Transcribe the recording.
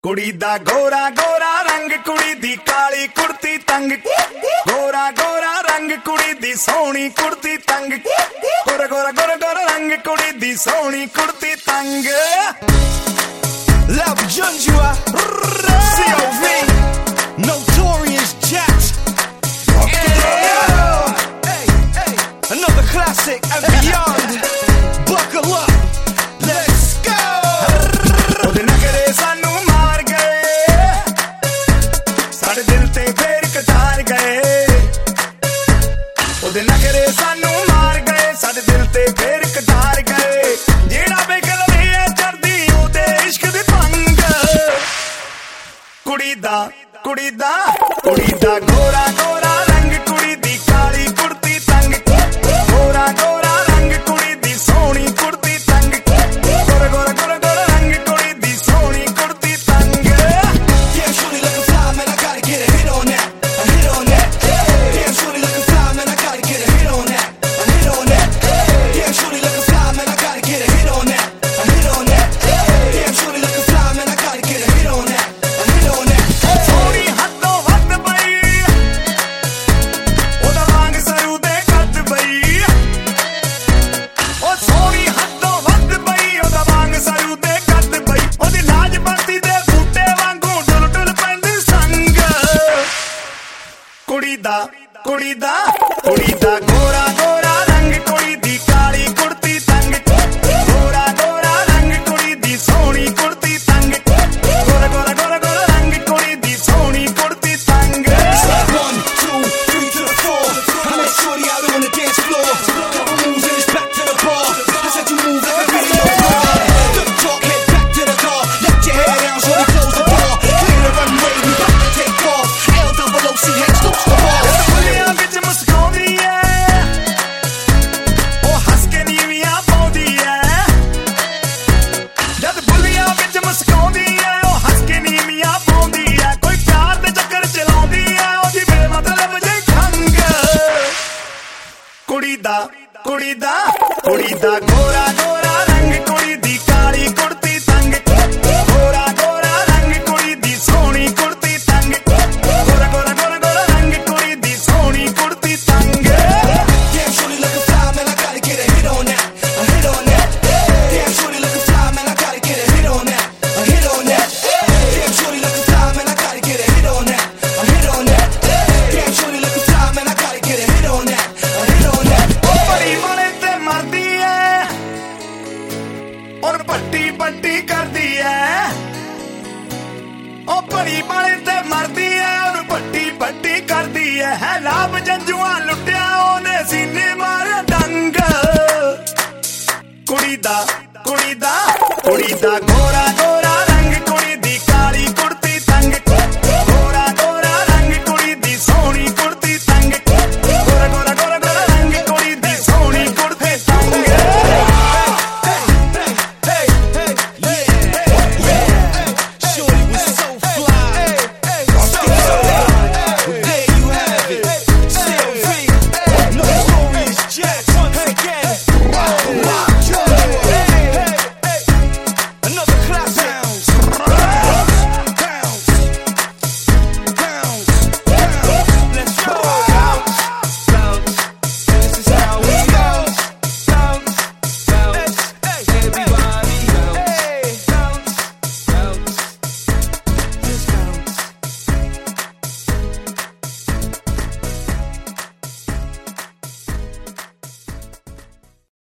ਕੁੜੀ ਦਾ ਗੋਰਾ ਗੋਰਾ ਰੰਗ, ਕੁੜੀ ਦੀ ਕਾਲੀ ਕੁੜਤੀ ਤੰਗ। ਗੋਰਾ ਗੋਰਾ ਰੰਗ, ਕੁੜੀ ਦੀ ਸੋਹਣੀ ਕੁੜਤੀ ਤੰਗ। ਗੋਰਾ ਗੋਰਾ ਗੋਰਾ ਗੋਰਾ ਰੰਗ, ਕੁੜੀ ਦੀ ਸੋਹਣੀ ਕੁੜਤੀ ਤੰਗ। Love Junjua, COV, Notorious Jax. Another classic and beyond. Buckle up, let's go. ਉਹਦੇ ਨਖਰੇ ਸਾਨੂੰ ਮਾਰ ਗਏ, ਸਾਡੇ ਦਿਲ ਤੇ ਫੇਰ ਕਟਾਰ ਗਏ। ਉਹਦੇ ਨਖਰੇ ਸਾਨੂੰ ਮਾਰ ਗਏ, ਸਾਡੇ ਦਿਲ ਤੇ ਫੇਰ ਕਟਾਰ ਗਏ। ਜਿਹੜਾ ਵੇਖ ਲਵੇ ਚੜਦੀ ਉਹਦੇ ਇਸ਼ਕ ਦੇ ਭੰਗ। ਕੁੜੀ ਦਾ ਗੋਰਾ ਗੋਰਾ ਰੰਗ, ਕੁੜੀ ਦੀ ਕਾਲੀ ਕੁੜਤੀ ਤੰਗ। ਗੋਰਾ ਗੋਰਾ ਰੰਗ, ਕੁੜੀ ਦੀ ਸੋਹਣੀ ਕੁੜਤੀ ਤੰਗ। ਗੋਰਾ ਗੋਰਾ ਗੋਰਾ ਗੋਰਾ ਰੰਗ, ਕੁੜੀ ਦੀ ਸੋਹਣੀ ਕੁੜਤੀ ਤੰਗ। Damn, shorty looking fly, man, I gotta get a hit on that. A hit on that. Damn, shorty looking fly, man, I gotta get a hit on that. A hit on that. Damn, shorty looking fly, man, I gotta get a hit on that. A hit on that. Damn, shorty looking fly, man, I gotta get a hit on that. A hit on that. ਸੋਹਣੀ ਹੱਦੋਂ ਵੱਧ ਬਈ, ਉਹਦਾ ਵਾਂਗ ਸਰੂ ਦੇ ਕੱਦ ਬਈ। ਉਹ ਸੋਹਣੀ ਹੱਦੋਂ ਵੱਧ ਬਈ, ਉਹਦਾ ਵਾਂਗ ਸਰੂ ਦੇ ਕੱਦ ਬਈ। ਉਹਦੀ ਲਾਜ ਬੰਤੀ ਦੇ ਬੂਟੇ ਵਾਂਗੂ ਡੁੱਲ ਡੁੱਲ ਪੈਂਦੀ ਸੰਗ। ਕੁੜੀ ਦਾ ਗੋਰਾ ਗੋਰਾ ਰੰਗ, ਕੁੜੀ ਦੀ ਕਾਲੀ ਕੁੜਤੀ ਤੰਗ। ਗੋਰਾ ਗੋਰਾ ਰੰਗ, ਕੁੜੀ ਦੀ ਸੋਹਣੀ ਕੁੜਤੀ ਤੰਗ। ਗੋਰਾ ਗੋਰਾ ਗੋਰਾ ਗੋਰਾ ਰੰਗ, ਕੁੜੀ ਦੀ ਸੋਹਣੀ ਕੁੜਤੀ ਤੰਗ। 1, 2, 3 to the 4. I met shorty out on the dance floor. Couple moves and it's back to the bar. I said you move like a video car. Good talk, head back to the car. Let your hair down, shorty, close the door. Clear the runway, we about to take off. LOOCH, looks the bar. ਦੁਨੀਆਂ ਵਿੱਚ ਮੁਸਕਾਉਂਦੀ ਐ, ਉਹ ਹੱਸ ਕੇ ਨੀਵੀਆਂ ਪਾਉਂਦੀ ਐ। ਜਦ ਬੁੱਲੀਆਂ ਵਿੱਚ ਮੁਸਕਾਉਂਦੀ ਐ, ਉਹ ਹੱਸ ਕੇ ਨੀਵੀਆਂ ਪਾਉਂਦੀ ਐ। ਕੋਈ ਪਿਆਰ ਦੇ ਚੱਕਰ ਚਲਾਉਂਦੀ ਐ, ਉਹਦੀ ਬੇਮਤਲਬ ਜਿਹੀ ਖੰਗ। ਕੁੜੀ ਦਾ ਗੋਰਾ ਗੋਰਾ ਰੰਗ, ਕੁੜੀ ਦੀ ਕਾਲੀ ਕੁੜਤੀ ਤੰਗ। ਗੋਰਾ ਗੋਰਾ ਰੰਗ, ਕੁੜੀ ਦੀ ਸੋਹਣੀ ਕੁੜਤੀ ਤੰਗ। ਗੋਰਾ ਗੋਰਾ ਗੋਰਾ ਗੋਰਾ ਰੰਗ, ਕੁੜੀ ਦੀ ਸੋਹਣੀ ਕੁੜਤੀ ਤੰਗ। Damn, shorty looking fly, man, I gotta get a hit on that. A hit on that. Damn, shorty looking fly, man, I gotta get a hit on that. A hit on that. Damn, shorty looking fly, man, I gotta get a hit on that. A hit on that. Damn, shorty looking fly, man, I gotta get a hit on that. A hit on that. ਉਹ ਬੜੀ ਵਾਲੇ ਤੇ ਮਰਦੀ ਐ, ਔਰ ਪੱਟੀ ਪੱਟੀ ਕਰਦੀ ਐ। ਉਹ ਬੜੀ ਵਾਲੇ ਤੇ ਮਰਦੀ ਐ, ਔਰ ਪੱਟੀ ਪੱਟੀ ਕਰਦੀ ਐ। ਹੈ ਲਾਭ ਜੰਜੂਆਂ ਲੁੱਟਿਆ, ਉਹਨੇ ਸੀਨੇ ਮਾਰਿਆ ਡੰਗ। ਕੁੜੀ ਦਾ ਗੋਰਾ